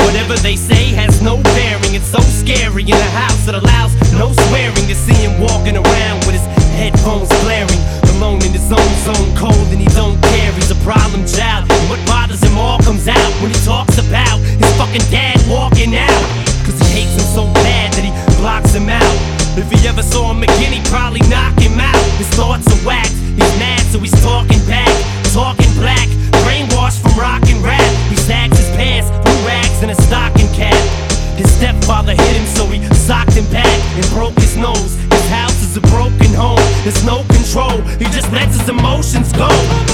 Whatever they say has no bearing. It's so scary in a house that allows no swearing. To see him walking around with his headphones blaring, alone in his own zone, cold and he don't care. He's a problem child, and what bothers him all comes out when he talks about his fucking dad walking out. Cause he hates him so bad that he blocks him out. If he ever saw him again, he'd probably knock him out. His thoughts are whacked, he's mad so he's talking back, talking black, brainwashed from rock and rap. He sags his pants, blue rags and a stocking cap. His stepfather hit him so he socked him back and broke his nose. His house is a broken home, there's no control, he just lets his emotions go.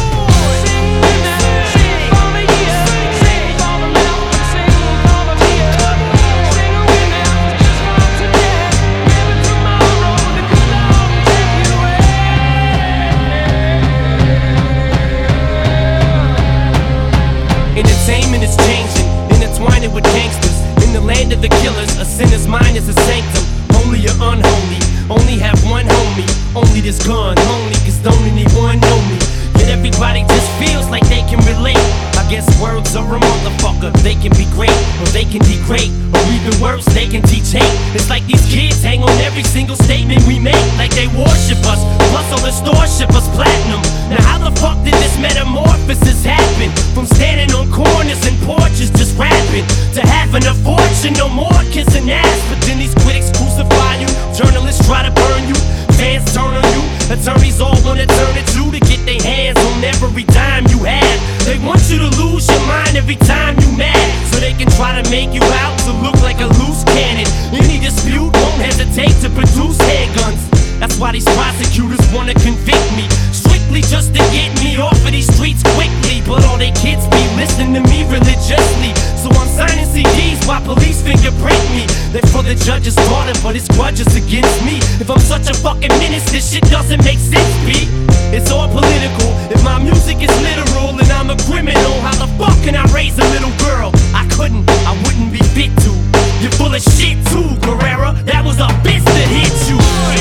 Entertainment is changing, intertwining with gangsters. In the land of the killers, a sinner's mind is a sanctum. Only you're unholy, only have one homie. Only this gun, lonely, cause don't anyone know me. Yet everybody just feels like they can relate. I guess words are a motherfucker. They can be great, or they can degrade, or even worse, they can teach hate. It's like these kids hang on every single statement we make, like they worship us. Plus all the stores ship us platinum. Now how the fuck did this metamorphosis happen? From standing on corners and porches just rapping, to having a fortune, no more kissing ass. But then these critics crucify you, journalists try to burn you, fans turn on you, attorneys all wanna turn it to get their hands on every dime you have. They want you to lose your mind every time you mad, so they can try to make you out to look like a loose cannon. Any dispute won't hesitate to produce handguns. That's why these prosecutors wanna convict me, strictly just to get me off of these streets quickly. But all they kids be listening to me religiously, so I'm signing CDs while police fingerprint me. They're for the judge's daughter, but his grudge is against me. If I'm such a fucking menace, this shit doesn't make sense, B. It's all political. If my music is literal and I'm a criminal, how the fuck can I raise a little girl? I couldn't, I wouldn't be fit to. You're full of shit too, Guerrera. That was a bitch that hit you.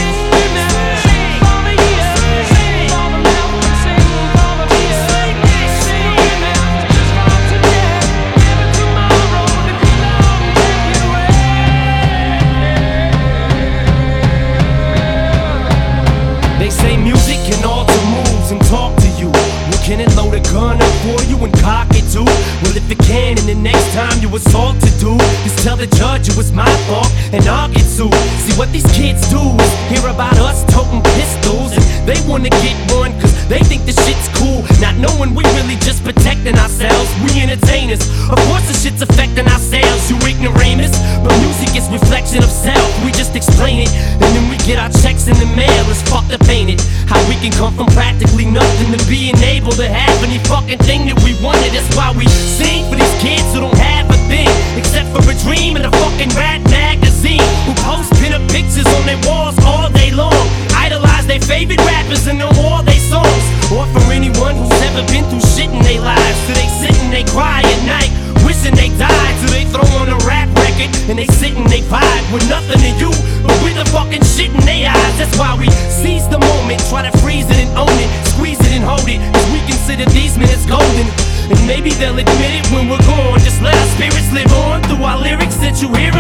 They say music can alter moods and talk to you. Well, can it load a gun up for you and cock it too? Well, if it can, and the next time you assault a dude, just tell the judge it was my fault and I'll get sued. See what these kids do is hear about us toting pistols, and they wanna get one cause they think the shit's cool, not knowing we really just protecting ourselves. We entertainers, of course the shit's affecting our sales, you ignoramus. But music is reflection of self, we just explain it, and then we get our checks in the mail. It's fucked up, ain't it? How we can come from practically nothing to being able to have any fucking thing that we wanted. That's why we sing for these kids who don't have a thing except for a dream and a fucking rat magazine, who post pinup pictures on their walls all day long, idolize their favorite rappers and know all their songs. Or for anyone who's ever been through shit in their lives, so they sit and they cry at night wishing they died, so they throw on a rap record and they sit and they vibe with nothing to you but with the fucking shit in their eyes. That's why we seize the moment, try to freeze it and own it, squeeze it and hold it, cause we consider these minutes golden. And maybe they'll admit it when we're gone. Just let our spirits live on through our lyrics that you hear